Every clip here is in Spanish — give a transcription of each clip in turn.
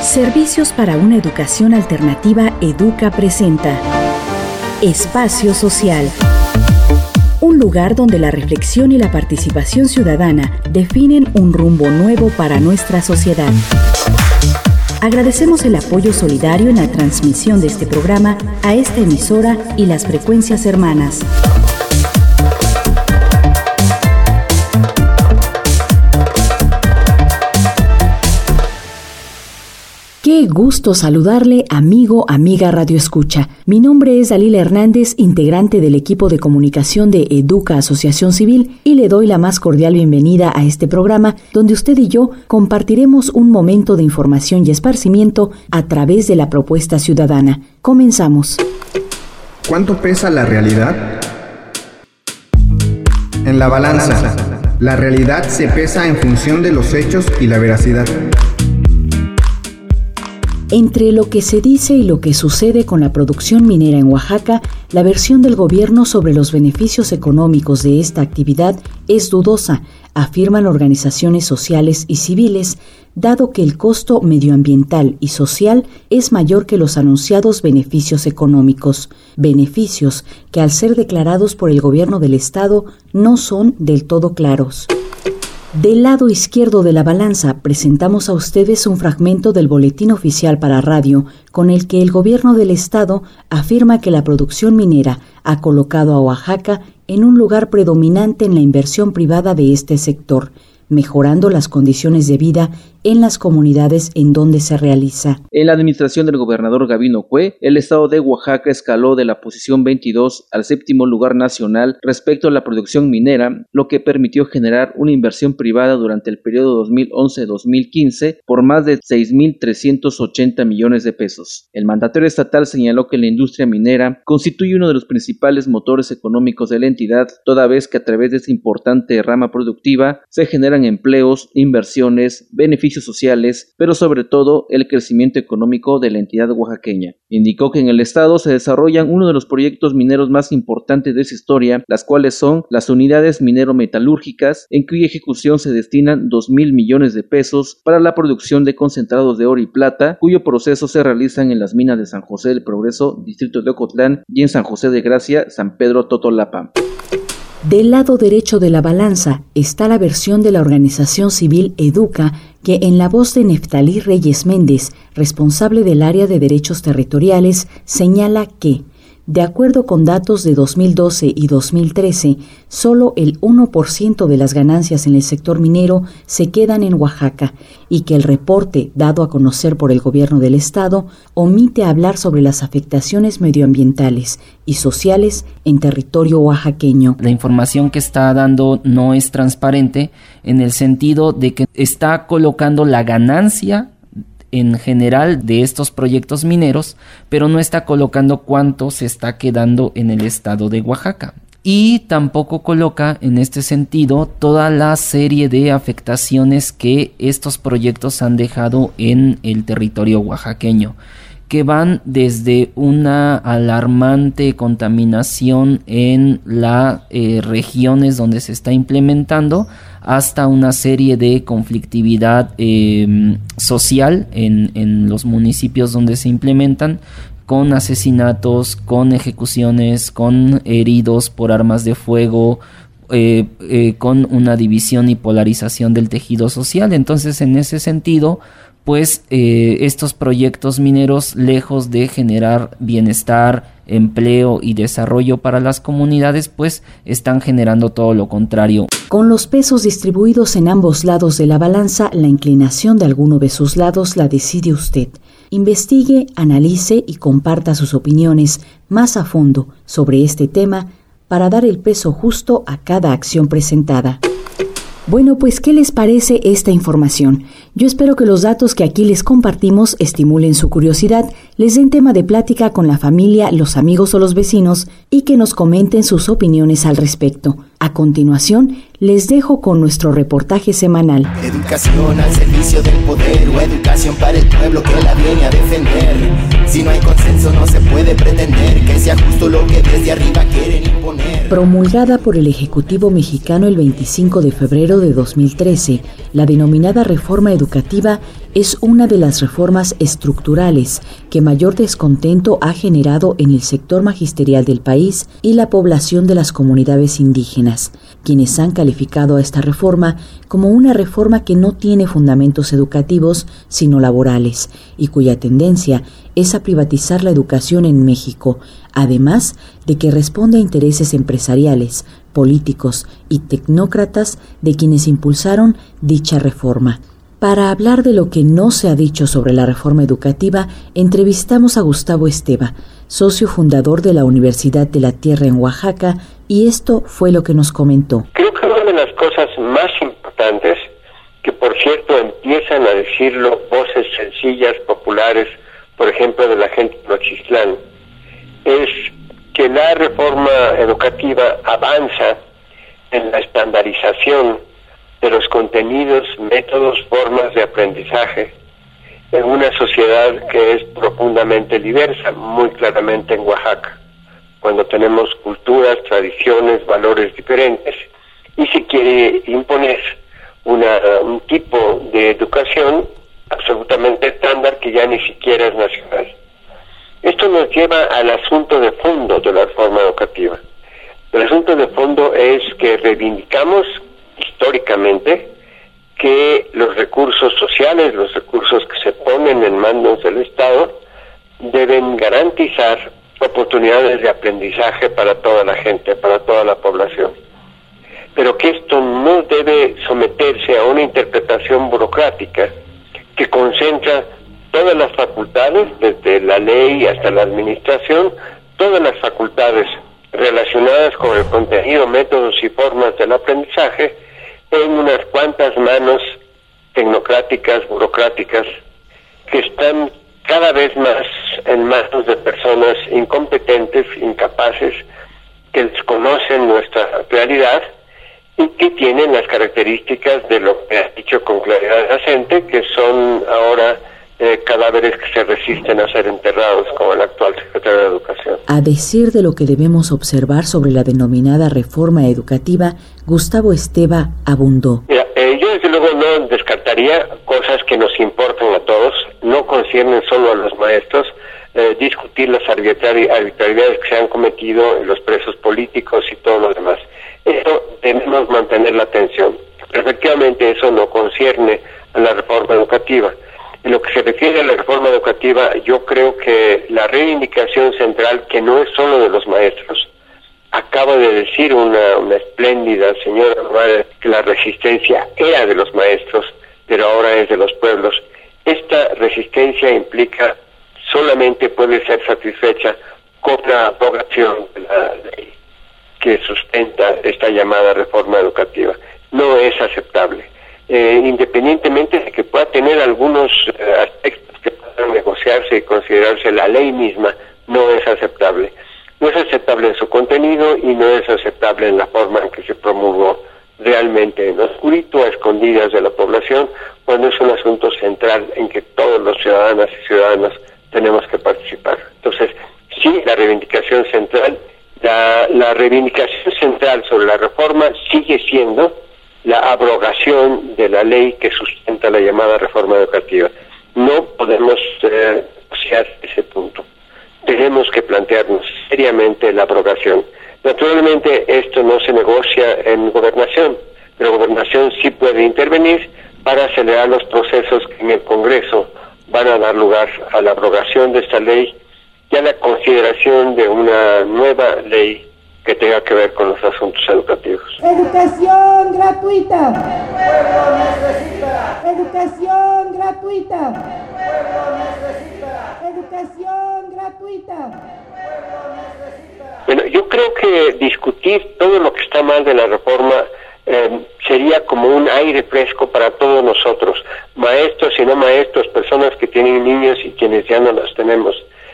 Servicios para una educación alternativa Educa presenta Espacio Social. Un lugar donde la reflexión y la participación ciudadana definen un rumbo nuevo para nuestra sociedad. Agradecemos el apoyo solidario en la transmisión de este programa a esta emisora y las frecuencias hermanas. Qué gusto saludarle, amigo, amiga Radio Escucha. Mi nombre es Dalila Hernández, integrante del equipo de comunicación de Educa Asociación Civil, y le doy la más cordial bienvenida a este programa, donde usted y yo compartiremos un momento de información y esparcimiento a través de la propuesta ciudadana. Comenzamos. ¿Cuánto pesa la realidad? En la balanza, la realidad se pesa en función de los hechos y la veracidad. Entre lo que se dice y lo que sucede con la producción minera en Oaxaca, la versión del gobierno sobre los beneficios económicos de esta actividad es dudosa, afirman organizaciones sociales y civiles, dado que el costo medioambiental y social es mayor que los anunciados beneficios económicos, beneficios que al ser declarados por el gobierno del Estado no son del todo claros. Del lado izquierdo de la balanza presentamos a ustedes un fragmento del Boletín Oficial para Radio, con el que el gobierno del Estado afirma que la producción minera ha colocado a Oaxaca en un lugar predominante en la inversión privada de este sector, mejorando las condiciones de vida en las comunidades en donde se realiza. En la administración del gobernador Gabino Cue, el estado de Oaxaca escaló de la posición 22 al 7º lugar nacional respecto a la producción minera, lo que permitió generar una inversión privada durante el periodo 2011-2015 por más de 6.380 millones de pesos. El mandatario estatal señaló que la industria minera constituye uno de los principales motores económicos de la entidad, toda vez que a través de esta importante rama productiva se generan empleos, inversiones, beneficios sociales, pero sobre todo el crecimiento económico de la entidad oaxaqueña. Indicó que en el estado se desarrollan uno de los proyectos mineros más importantes de su historia, las cuales son las unidades minero-metalúrgicas, en cuya ejecución se destinan 2.000 millones de pesos para la producción de concentrados de oro y plata, cuyo proceso se realizan en las minas de San José del Progreso, distrito de Ocotlán, y en San José de Gracia, San Pedro Totolapa. Del lado derecho de la balanza está la versión de la organización civil Educa, que en la voz de Neftalí Reyes Méndez, responsable del área de derechos territoriales, señala que, de acuerdo con datos de 2012 y 2013, solo el 1% de las ganancias en el sector minero se quedan en Oaxaca y que el reporte dado a conocer por el gobierno del estado omite hablar sobre las afectaciones medioambientales y sociales en territorio oaxaqueño. La información que está dando no es transparente en el sentido de que está colocando la ganancia en general de estos proyectos mineros, pero no está colocando cuánto se está quedando en el estado de Oaxaca. Y tampoco coloca en este sentido toda la serie de afectaciones que estos proyectos han dejado en el territorio oaxaqueño, que van desde una alarmante contaminación en las regiones donde se está implementando hasta una serie de conflictividad social en los municipios donde se implementan, con asesinatos, con ejecuciones, con heridos por armas de fuego, con una división y polarización del tejido social. Entonces, en ese sentido, pues estos proyectos mineros, lejos de generar bienestar, empleo y desarrollo para las comunidades, pues están generando todo lo contrario. Con los pesos distribuidos en ambos lados de la balanza, la inclinación de alguno de sus lados la decide usted. Investigue, analice y comparta sus opiniones más a fondo sobre este tema para dar el peso justo a cada acción presentada. Bueno, pues, ¿qué les parece esta información? Yo espero que los datos que aquí les compartimos estimulen su curiosidad, les den tema de plática con la familia, los amigos o los vecinos y que nos comenten sus opiniones al respecto. A continuación, les dejo con nuestro reportaje semanal. Educación al servicio del poder o educación para el pueblo que la viene a defender. Si no hay consenso no se puede pretender que sea justo lo que desde arriba quieren imponer. Promulgada por el Ejecutivo mexicano el 25 de febrero de 2013, la denominada reforma educativa es una de las reformas estructurales que mayor descontento ha generado en el sector magisterial del país y la población de las comunidades indígenas, quienes han calificado a esta reforma como una reforma que no tiene fundamentos educativos sino laborales y cuya tendencia es a privatizar la educación en México, además de que responde a intereses empresariales, políticos y tecnócratas de quienes impulsaron dicha reforma. Para hablar de lo que no se ha dicho sobre la reforma educativa, entrevistamos a Gustavo Esteva, socio fundador de la Universidad de la Tierra en Oaxaca, y esto fue lo que nos comentó. Creo que una de las cosas más importantes, que por cierto empiezan a decirlo voces sencillas, populares, por ejemplo de la gente de Nochistlán, es que la reforma educativa avanza en la estandarización de los contenidos, métodos, formas de aprendizaje en una sociedad que es profundamente diversa, muy claramente en Oaxaca, cuando tenemos culturas, tradiciones, valores diferentes, y se quiere imponer un tipo de educación absolutamente estándar que ya ni siquiera es nacional. Esto nos lleva al asunto de fondo de la reforma educativa. El asunto de fondo es que reivindicamos históricamente que los recursos sociales, los recursos que se ponen en manos del Estado, deben garantizar oportunidades de aprendizaje para toda la gente, para toda la población. Pero que esto no debe someterse a una interpretación burocrática que concentra todas las facultades, desde la ley hasta la administración, todas las facultades relacionadas con el contenido, métodos y formas del aprendizaje en unas cuantas manos tecnocráticas, burocráticas, que están cada vez más en manos de personas incompetentes, incapaces, que desconocen nuestra realidad y que tienen las características de lo que ha dicho con claridad la gente, que son ahora cadáveres que se resisten a ser enterrados, como el actual secretario de Educación. A decir de lo que debemos observar sobre la denominada reforma educativa, Gustavo Esteva abundó. Mira, yo desde luego no descartaría cosas que nos importan a todos, no conciernen solo a los maestros, discutir las arbitrariedades que se han cometido en los presos políticos y todo lo demás. Eso debemos mantener la atención. Efectivamente, eso no concierne a la reforma educativa. En lo que se refiere a la reforma educativa, yo creo que la reivindicación central, que no es solo de los maestros, acaba de decir una espléndida señora madre que la resistencia era de los maestros, pero ahora es de los pueblos. Esta resistencia implica, solamente puede ser satisfecha con la abrogación de la ley que sustenta esta llamada reforma educativa. No es aceptable. Independientemente de que pueda tener algunos aspectos que puedan negociarse y considerarse, la ley misma no es aceptable. No es aceptable en su contenido y no es aceptable en la forma en que se promulgó, realmente en oscurito, a escondidas de la población, cuando es un asunto central en que todos los ciudadanas y ciudadanos tenemos que participar. Entonces, sí, la reivindicación central, la reivindicación central sobre la reforma sigue siendo la abrogación de la ley que sustenta la llamada reforma educativa. No podemos negociar ese punto. Tenemos que plantearnos seriamente la abrogación. Naturalmente, esto no se negocia en gobernación, pero gobernación sí puede intervenir para acelerar los procesos que en el Congreso van a dar lugar a la abrogación de esta ley y a la consideración de una nueva ley que tenga que ver con los asuntos educativos. Educación gratuita. El pueblo necesita. Educación gratuita. El pueblo necesita. Educación gratuita. El pueblo necesita. Bueno, yo creo que discutir todo lo que está mal de la reforma sería como un aire fresco para todos nosotros, maestros y no maestros, personas que tienen niños y quienes ya no los tenemos.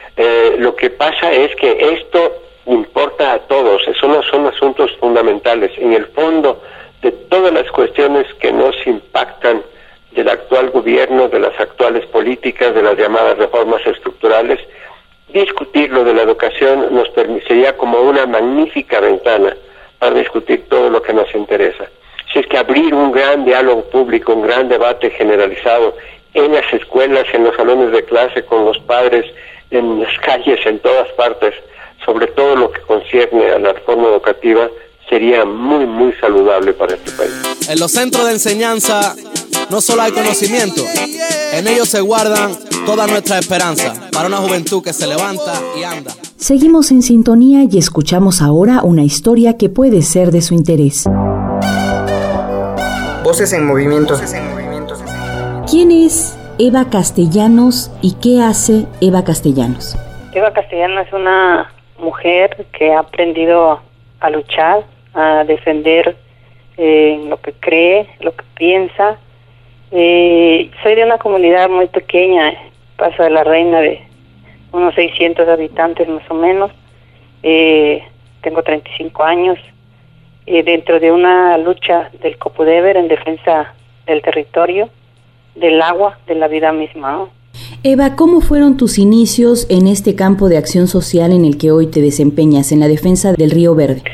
Lo que pasa es que esto importa a todos, son asuntos fundamentales. En el fondo de todas las cuestiones que nos impactan del actual gobierno, de las actuales políticas, de las llamadas reformas estructurales, discutir lo de la educación nos permitiría como una magnífica ventana para discutir todo lo que nos interesa. Si es que abrir un gran diálogo público, un gran debate generalizado en las escuelas, en los salones de clase, con los padres, en las calles, en todas partes, sobre todo lo que concierne a la reforma educativa, sería muy, muy saludable para este país. En los centros de enseñanza no solo hay conocimiento, en ellos se guardan toda nuestra esperanza para una juventud que se levanta y anda. Seguimos en sintonía y escuchamos ahora una historia que puede ser de su interés. Voces en movimiento. ¿Quién es Eva Castellanos y qué hace Eva Castellanos? Eva Castellanos es una mujer que ha aprendido a luchar, a defender lo que cree, lo que piensa. Soy de una comunidad muy pequeña, Paso de la Reina, de unos 600 habitantes más o menos. Tengo 35 años. Dentro de una lucha del Copudeber en defensa del territorio, del agua, de la vida misma, ¿no? Eva, ¿cómo fueron tus inicios en este campo de acción social en el que hoy te desempeñas, en la defensa del Río Verde?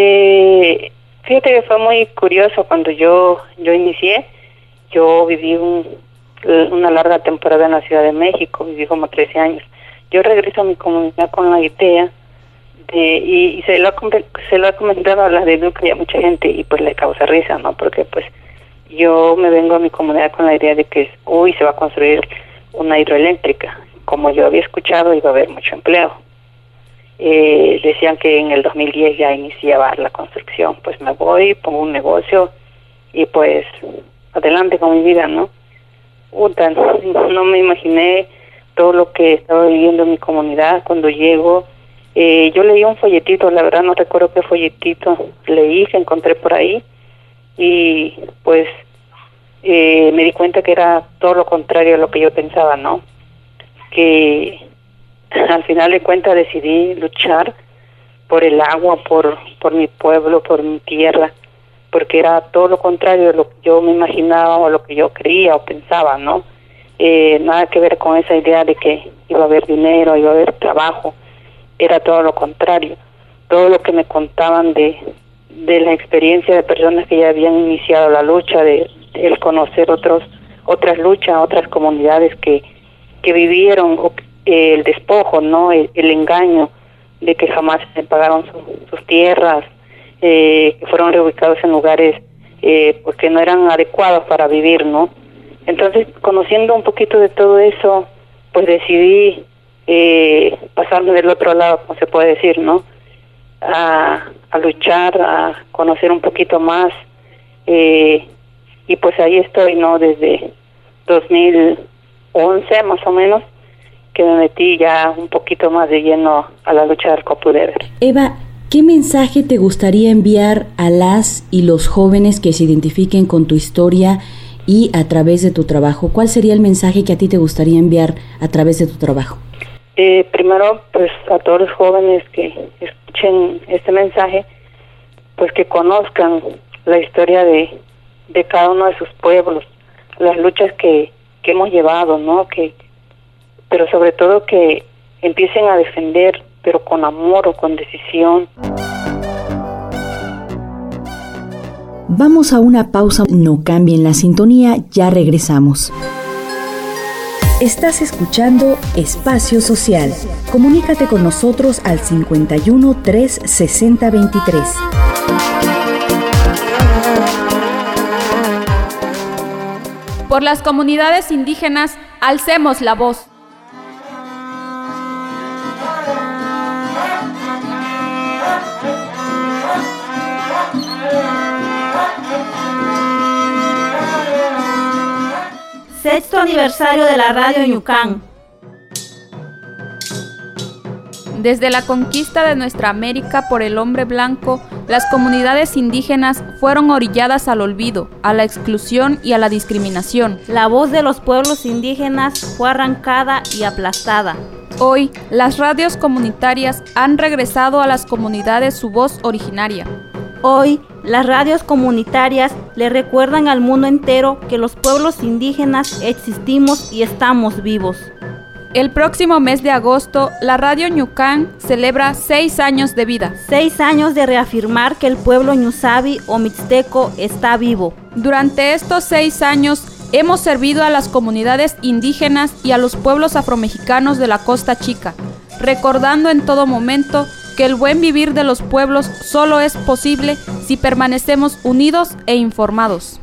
Fíjate que fue muy curioso cuando yo inicié. Yo viví una larga temporada en la Ciudad de México, viví como 13 años. Yo regreso a mi comunidad con la idea y se lo ha comentado a la de Duque y a mucha gente y pues le causa risa, ¿no? Porque pues yo me vengo a mi comunidad con la idea de que hoy se va a construir una hidroeléctrica. Como yo había escuchado, iba a haber mucho empleo. Decían que en el 2010 ya iniciaba la construcción. Pues me voy, pongo un negocio y pues adelante con mi vida, ¿no? No me imaginé todo lo que estaba viviendo en mi comunidad cuando llego. Yo leí un folletito, la verdad no recuerdo qué folletito leí, que encontré por ahí, y pues me di cuenta que era todo lo contrario a lo que yo pensaba, ¿no? Que al final de cuentas decidí luchar por el agua, por mi pueblo, por mi tierra, porque era todo lo contrario de lo que yo me imaginaba o lo que yo creía o pensaba, ¿no? Nada que ver con esa idea de que iba a haber dinero, iba a haber trabajo. Era todo lo contrario. Todo lo que me contaban de la experiencia de personas que ya habían iniciado la lucha, de el conocer otras luchas, otras comunidades que vivieron el despojo, ¿no? El engaño de que jamás se pagaron sus tierras, que fueron reubicados en lugares pues que no eran adecuados para vivir, ¿no? Entonces, conociendo un poquito de todo eso, pues decidí pasarme del otro lado, como se puede decir, ¿no? A luchar, a conocer un poquito más, y pues ahí estoy, ¿no? Desde 2011 más o menos, que me metí ya un poquito más de lleno a la lucha del Copudeber. Eva, ¿qué mensaje te gustaría enviar a las y los jóvenes que se identifiquen con tu historia y a través de tu trabajo? ¿Cuál sería el mensaje que a ti te gustaría enviar a través de tu trabajo? Primero, pues a todos los jóvenes que escuchen este mensaje, pues que conozcan la historia de cada uno de sus pueblos, las luchas que hemos llevado, ¿no? Pero sobre todo que empiecen a defender, pero con amor o con decisión. Vamos a una pausa, no cambien la sintonía, ya regresamos. Estás escuchando Espacio Social. Comunícate con nosotros al 51 360 23. Por las comunidades indígenas, alcemos la voz. Sexto aniversario de la Radio Ñucán. Desde la conquista de nuestra América por el hombre blanco, las comunidades indígenas fueron orilladas al olvido, a la exclusión y a la discriminación. La voz de los pueblos indígenas fue arrancada y aplastada. Hoy, las radios comunitarias han regresado a las comunidades su voz originaria. Hoy, las radios comunitarias le recuerdan al mundo entero que los pueblos indígenas existimos y estamos vivos. El próximo mes de agosto, la Radio Ñucán celebra 6 años de vida. 6 años de reafirmar que el pueblo ñusabi o mixteco está vivo. Durante estos 6 años, hemos servido a las comunidades indígenas y a los pueblos afromexicanos de la Costa Chica, recordando en todo momento que el buen vivir de los pueblos solo es posible si permanecemos unidos e informados.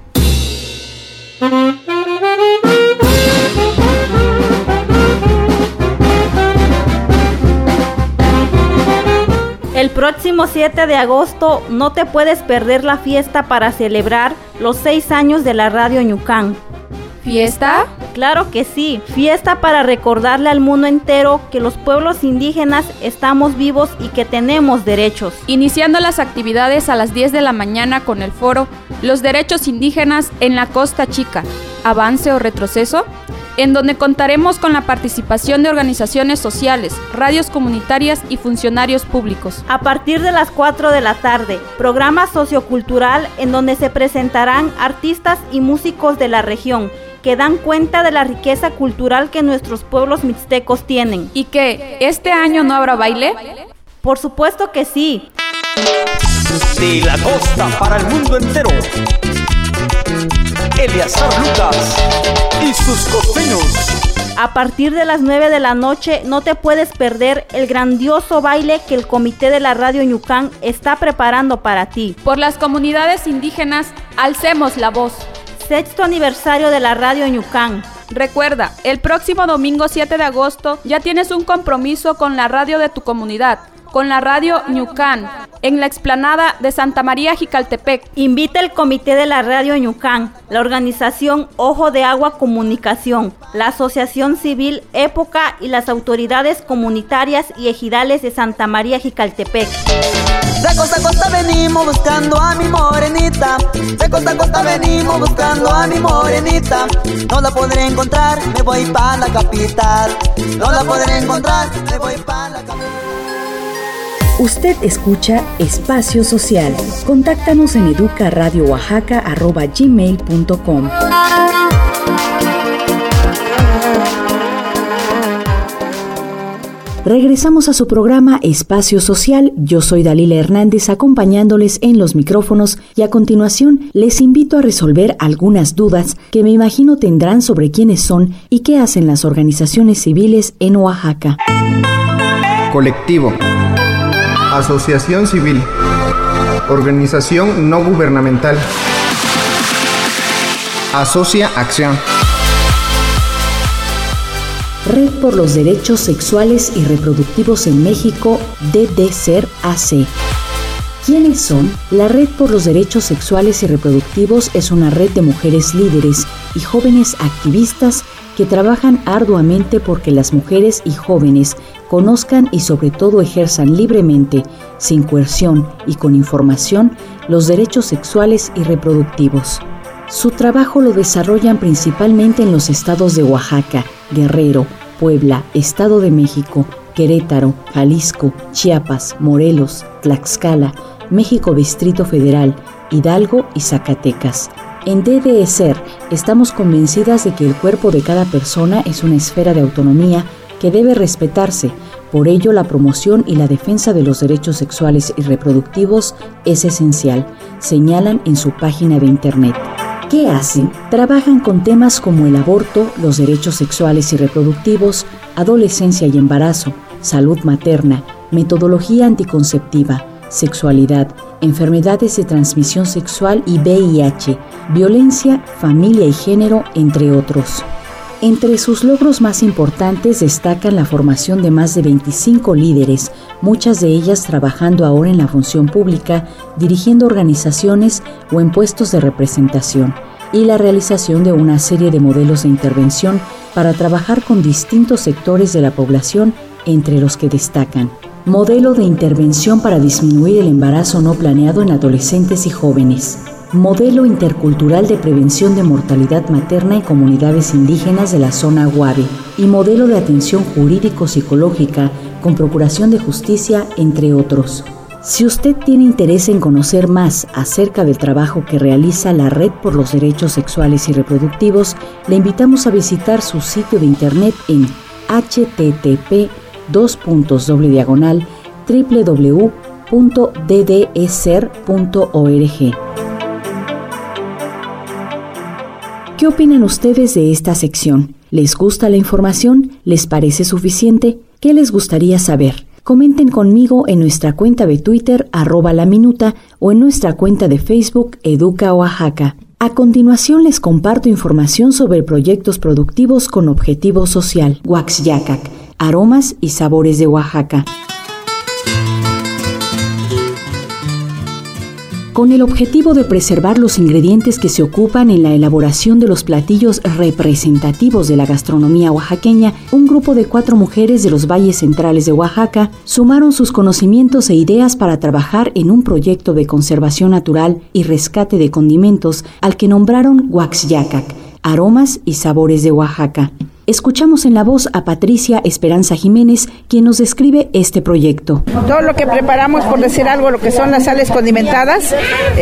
El próximo 7 de agosto no te puedes perder la fiesta para celebrar los 6 años de la Radio Ñucán. ¿Fiesta? Claro que sí, fiesta para recordarle al mundo entero que los pueblos indígenas estamos vivos y que tenemos derechos. Iniciando las actividades a las 10 de la mañana con el foro Los Derechos Indígenas en la Costa Chica, ¿avance o retroceso?, en donde contaremos con la participación de organizaciones sociales, radios comunitarias y funcionarios públicos. A partir de las 4 de la tarde, programa sociocultural en donde se presentarán artistas y músicos de la región que dan cuenta de la riqueza cultural que nuestros pueblos mixtecos tienen. ¿Y qué? ¿Este año no habrá baile? Por supuesto que sí. De la costa para el mundo entero, Eleazar Lucas y sus costeños. A partir de las 9 de la noche no te puedes perder el grandioso baile que el Comité de la Radio Ñucán está preparando para ti. Por las comunidades indígenas, alcemos la voz. 6º aniversario de la Radio Ñucán. Recuerda, el próximo domingo 7 de agosto ya tienes un compromiso con la radio de tu comunidad, con la Radio Ñucán, en la explanada de Santa María Jicaltepec. Invita el Comité de la Radio Ñucán, la organización Ojo de Agua Comunicación, la Asociación Civil Época y las autoridades comunitarias y ejidales de Santa María Jicaltepec. De costa a costa venimos buscando a mi morenita. De costa a costa venimos buscando a mi morenita. No la podré encontrar, me voy pa' la capital. No la podré encontrar, me voy pa' la capital. Usted escucha Espacio Social. Contáctanos en educaradioaxaca@gmail.com. Regresamos a su programa Espacio Social. Yo soy Dalila Hernández, acompañándoles en los micrófonos, y a continuación les invito a resolver algunas dudas que me imagino tendrán sobre quiénes son y qué hacen las organizaciones civiles en Oaxaca. Colectivo. Asociación civil. Organización no gubernamental. Asocia Acción. Red por los Derechos Sexuales y Reproductivos en México, DDCER AC. ¿Quiénes son? La Red por los Derechos Sexuales y Reproductivos es una red de mujeres líderes y jóvenes activistas que trabajan arduamente porque las mujeres y jóvenes conozcan y sobre todo ejerzan libremente, sin coerción y con información, los derechos sexuales y reproductivos. Su trabajo lo desarrollan principalmente en los estados de Oaxaca, Guerrero, Puebla, Estado de México, Querétaro, Jalisco, Chiapas, Morelos, Tlaxcala, México Distrito Federal, Hidalgo y Zacatecas. En DDCER estamos convencidas de que el cuerpo de cada persona es una esfera de autonomía que debe respetarse. Por ello, la promoción y la defensa de los derechos sexuales y reproductivos es esencial, señalan en su página de internet. ¿Qué hacen? Trabajan con temas como el aborto, los derechos sexuales y reproductivos, adolescencia y embarazo, salud materna, metodología anticonceptiva, sexualidad, enfermedades de transmisión sexual y VIH, violencia, familia y género, entre otros. Entre sus logros más importantes destacan la formación de más de 25 líderes, muchas de ellas trabajando ahora en la función pública, dirigiendo organizaciones o en puestos de representación, y la realización de una serie de modelos de intervención para trabajar con distintos sectores de la población, entre los que destacan: modelo de intervención para disminuir el embarazo no planeado en adolescentes y jóvenes, modelo intercultural de prevención de mortalidad materna en comunidades indígenas de la zona Guave y modelo de atención jurídico-psicológica con procuración de justicia, entre otros. Si usted tiene interés en conocer más acerca del trabajo que realiza la Red por los Derechos Sexuales y Reproductivos, le invitamos a visitar su sitio de internet en http://www.ddeser.org. ¿Qué opinan ustedes de esta sección? ¿Les gusta la información? ¿Les parece suficiente? ¿Qué les gustaría saber? Comenten conmigo en nuestra cuenta de Twitter @laminuta o en nuestra cuenta de Facebook Educa Oaxaca. A continuación les comparto información sobre proyectos productivos con objetivo social. Huaxyacac, aromas y sabores de Oaxaca. Con el objetivo de preservar los ingredientes que se ocupan en la elaboración de los platillos representativos de la gastronomía oaxaqueña, un grupo de 4 mujeres de los valles centrales de Oaxaca sumaron sus conocimientos e ideas para trabajar en un proyecto de conservación natural y rescate de condimentos al que nombraron Huaxyacac, aromas y sabores de Oaxaca. Escuchamos en la voz a Patricia Esperanza Jiménez, quien nos describe este proyecto. Todo lo que preparamos, por decir algo, lo que son las sales condimentadas,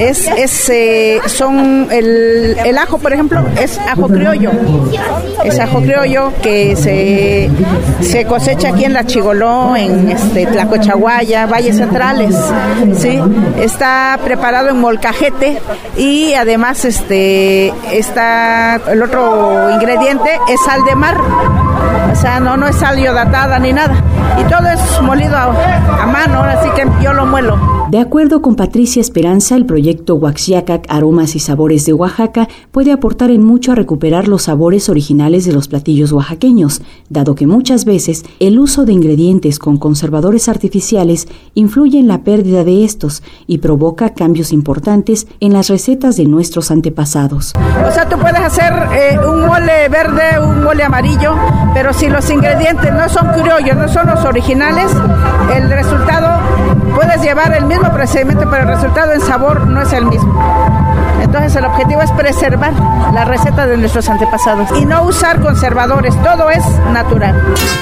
son el ajo, por ejemplo, es ajo criollo. Es ajo criollo que se cosecha aquí en La Chigoló, en Tlacochahuaya, Valles Centrales, ¿sí? Está preparado en molcajete y además está el otro ingrediente es sal de mar. O sea, no es sal iodatada ni nada. Y todo es molido a mano, así que yo lo muelo. De acuerdo con Patricia Esperanza, el proyecto Huaxyacac, Aromas y Sabores de Oaxaca puede aportar en mucho a recuperar los sabores originales de los platillos oaxaqueños, dado que muchas veces el uso de ingredientes con conservadores artificiales influye en la pérdida de estos y provoca cambios importantes en las recetas de nuestros antepasados. O sea, tú puedes hacer un mole verde, un mole amarillo, pero si los ingredientes no son criollos, no son los originales, el resultado, puedes llevar el mismo procedimiento, pero el resultado en sabor no es el mismo. Entonces el objetivo es preservar la receta de nuestros antepasados y no usar conservadores, todo es natural.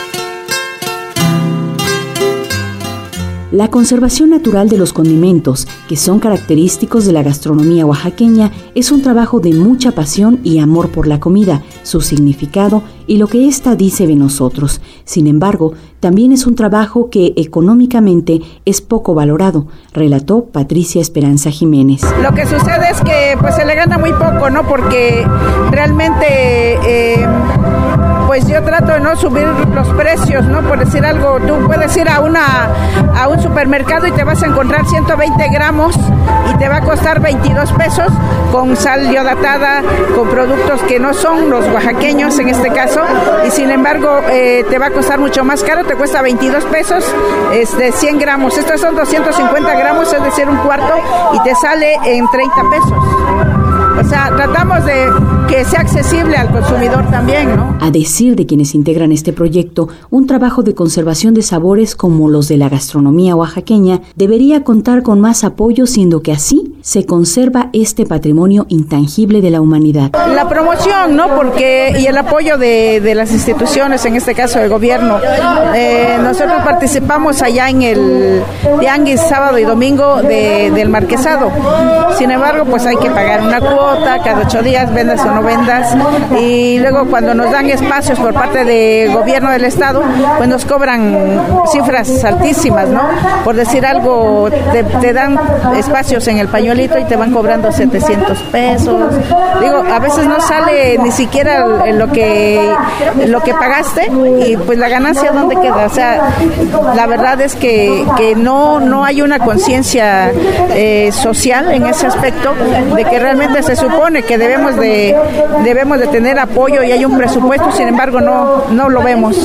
La conservación natural de los condimentos, que son característicos de la gastronomía oaxaqueña, es un trabajo de mucha pasión y amor por la comida, su significado y lo que ésta dice de nosotros. Sin embargo, también es un trabajo que económicamente es poco valorado, relató Patricia Esperanza Jiménez. Lo que sucede es que pues se le gana muy poco, ¿no? Porque realmente pues yo trato de no subir los precios, ¿no? Por decir algo, tú puedes ir a un supermercado y te vas a encontrar 120 gramos y te va a costar 22 pesos con sal iodatada, con productos que no son los oaxaqueños en este caso, y sin embargo te va a costar mucho más caro, te cuesta 22 pesos de 100 gramos. Estos son 250 gramos, es decir, un cuarto, y te sale en 30 pesos. O sea, tratamos de que sea accesible al consumidor también, ¿no? A decir de quienes integran este proyecto, un trabajo de conservación de sabores como los de la gastronomía oaxaqueña debería contar con más apoyo, siendo que así se conserva este patrimonio intangible de la humanidad. La promoción, ¿no? Porque y el apoyo de las instituciones, en este caso del gobierno. Nosotros participamos allá en el tianguis sábado y domingo del Marquesado. Sin embargo, pues hay que pagar una cuota cada 8 días, vendas o no vendas, y luego cuando nos dan espacios por parte del gobierno del estado, pues nos cobran cifras altísimas, ¿no? Por decir algo, te dan espacios en el pañuelito y te van cobrando 700 pesos. Digo, a veces no sale ni siquiera lo que pagaste, y pues la ganancia ¿dónde queda? O sea, la verdad es que no hay una conciencia social en ese aspecto, de que realmente se supone que debemos de tener apoyo y hay un presupuesto, sin embargo no lo vemos.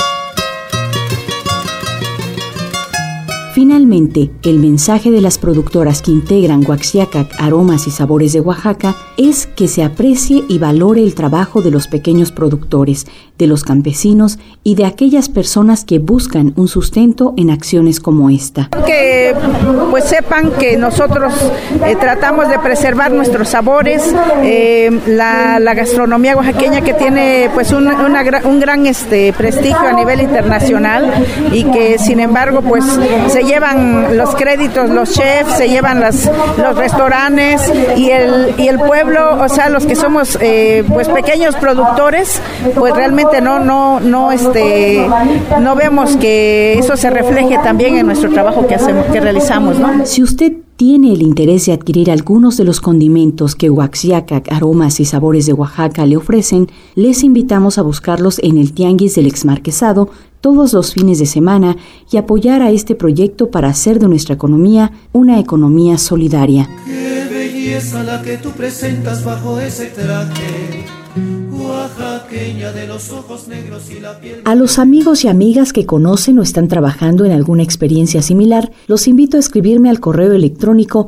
Finalmente, el mensaje de las productoras que integran Huaxyacac, Aromas y Sabores de Oaxaca es que se aprecie y valore el trabajo de los pequeños productores, de los campesinos y de aquellas personas que buscan un sustento en acciones como esta. Que pues sepan que nosotros tratamos de preservar nuestros sabores, la gastronomía oaxaqueña, que tiene pues un gran prestigio a nivel internacional, y que sin embargo pues se se llevan los créditos, los chefs, se llevan los restaurantes y el pueblo, o sea, los que somos pues pequeños productores, pues realmente no vemos que eso se refleje también en nuestro trabajo que realizamos, ¿no? Si usted tiene el interés de adquirir algunos de los condimentos que Huaxiacac, Aromas y Sabores de Oaxaca le ofrecen, les invitamos a buscarlos en el Tianguis del Exmarquesado todos los fines de semana y apoyar a este proyecto para hacer de nuestra economía una economía solidaria. Qué belleza la que tú presentas bajo ese traje. Oaxaqueña de los ojos negros y la piel... A los amigos y amigas que conocen o están trabajando en alguna experiencia similar, los invito a escribirme al correo electrónico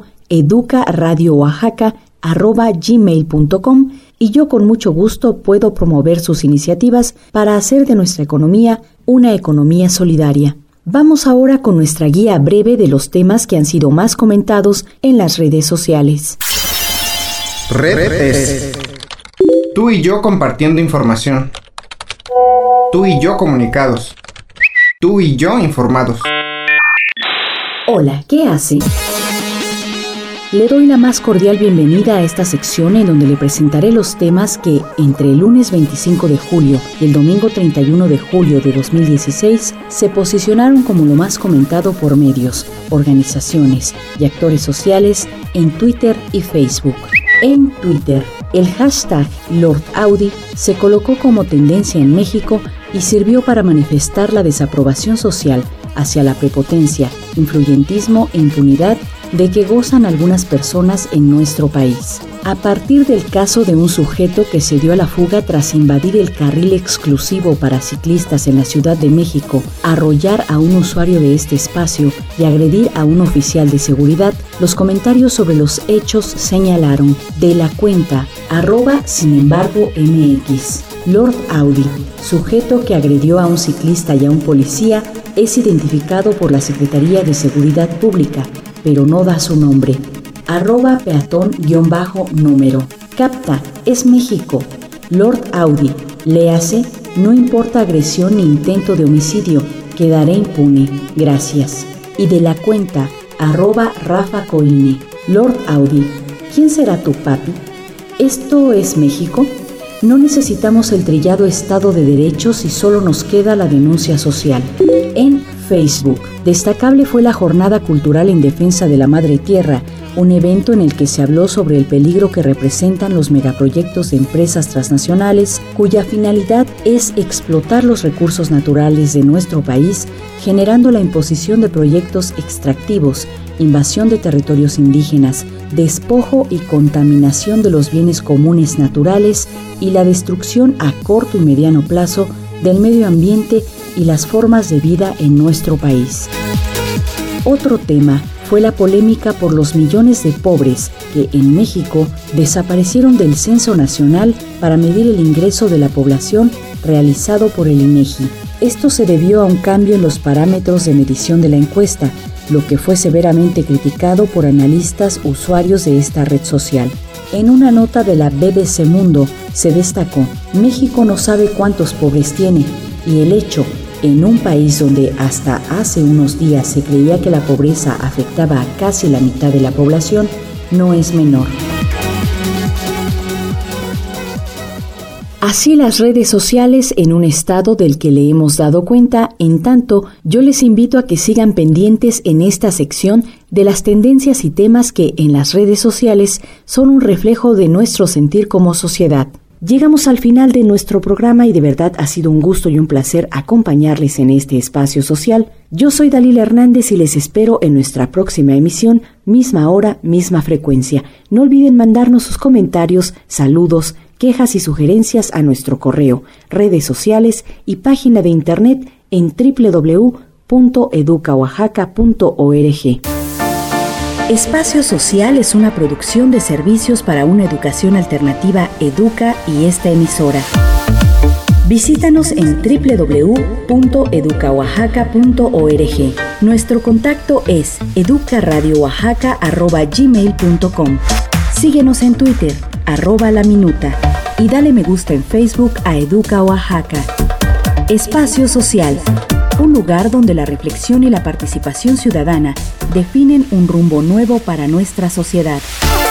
educaradiooaxaca@gmail.com y yo con mucho gusto puedo promover sus iniciativas para hacer de nuestra economía una economía solidaria. Vamos ahora con nuestra guía breve de los temas que han sido más comentados en las redes sociales. Red tú y yo compartiendo información. Tú y yo comunicados. Tú y yo informados. Hola, ¿qué hace? Le doy la más cordial bienvenida a esta sección en donde le presentaré los temas que, entre el lunes 25 de julio y el domingo 31 de julio de 2016, se posicionaron como lo más comentado por medios, organizaciones y actores sociales en Twitter y Facebook. En Twitter, el hashtag LordAudi se colocó como tendencia en México y sirvió para manifestar la desaprobación social hacia la prepotencia, influyentismo e impunidad de que gozan algunas personas en nuestro país. A partir del caso de un sujeto que se dio a la fuga tras invadir el carril exclusivo para ciclistas en la Ciudad de México, arrollar a un usuario de este espacio y agredir a un oficial de seguridad, los comentarios sobre los hechos señalaron de la cuenta @sinembargomx. LordAudi, sujeto que agredió a un ciclista y a un policía, es identificado por la Secretaría de Seguridad Pública, pero no da su nombre. @peatón_número. Capta, es México. LordAudi, léase, no importa agresión ni intento de homicidio, quedaré impune. Gracias. Y de la cuenta @RafaCoine. LordAudi, ¿quién será tu papi? ¿Esto es México? No necesitamos el trillado Estado de Derecho si solo nos queda la denuncia social. En Facebook, destacable fue la Jornada Cultural en Defensa de la Madre Tierra, un evento en el que se habló sobre el peligro que representan los megaproyectos de empresas transnacionales, cuya finalidad es explotar los recursos naturales de nuestro país, generando la imposición de proyectos extractivos, invasión de territorios indígenas, despojo y contaminación de los bienes comunes naturales y la destrucción a corto y mediano plazo del medio ambiente y las formas de vida en nuestro país. Otro tema fue la polémica por los millones de pobres que en México desaparecieron del Censo Nacional para medir el ingreso de la población realizado por el INEGI. Esto se debió a un cambio en los parámetros de medición de la encuesta, lo que fue severamente criticado por analistas usuarios de esta red social. En una nota de la BBC Mundo se destacó: México no sabe cuántos pobres tiene, y el hecho, en un país donde hasta hace unos días se creía que la pobreza afectaba a casi la mitad de la población, no es menor. Así las redes sociales en un estado del que le hemos dado cuenta. En tanto, yo les invito a que sigan pendientes en esta sección de las tendencias y temas que en las redes sociales son un reflejo de nuestro sentir como sociedad. Llegamos al final de nuestro programa y de verdad ha sido un gusto y un placer acompañarles en este espacio social. Yo soy Dalila Hernández y les espero en nuestra próxima emisión, misma hora, misma frecuencia. No olviden mandarnos sus comentarios, saludos, quejas y sugerencias a nuestro correo, redes sociales y página de internet en www.educaoaxaca.org. Espacio Social es una producción de servicios para una educación alternativa Educa y esta emisora. Visítanos en www.educaoaxaca.org. Nuestro contacto es educaradioaxaca@gmail.com. Síguenos en Twitter, @laminuta, y dale me gusta en Facebook a Educa Oaxaca. Espacio Social. un lugar donde la reflexión y la participación ciudadana definen un rumbo nuevo para nuestra sociedad.